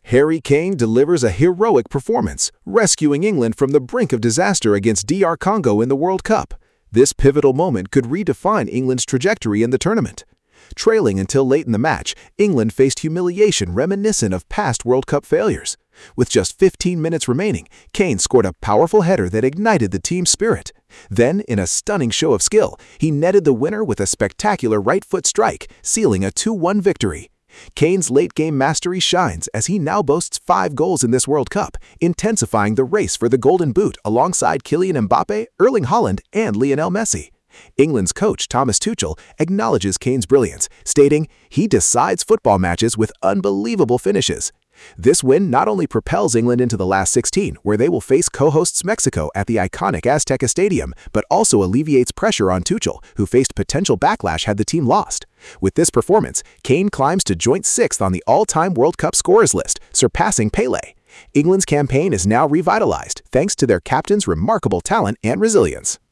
Harry Kane delivers a heroic performance, rescuing England from the brink of disaster against DR Congo in the World Cup. This pivotal moment could redefine England's trajectory in the tournament. Trailing until late in the match, England faced humiliation reminiscent of past World Cup failures. With just 15 minutes remaining, Kane scored a powerful header that ignited the team's spirit. Then, in a stunning show of skill, he netted the winner with a spectacular right-foot strike, sealing a 2-1 victory. Kane's late-game mastery shines as he now boasts 5 goals in this World Cup, intensifying the race for the Golden Boot alongside Kylian Mbappe, Erling Haaland, and Lionel Messi. England's coach, Thomas Tuchel, acknowledges Kane's brilliance, stating, "He decides football matches with unbelievable finishes." This win not only propels England into the last 16, where they will face co-hosts Mexico at the iconic Azteca Stadium, but also alleviates pressure on Tuchel, who faced potential backlash had the team lost. With this performance, Kane climbs to joint 6th on the all-time World Cup scorers list, surpassing Pelé. England's campaign is now revitalized thanks to their captain's remarkable talent and resilience.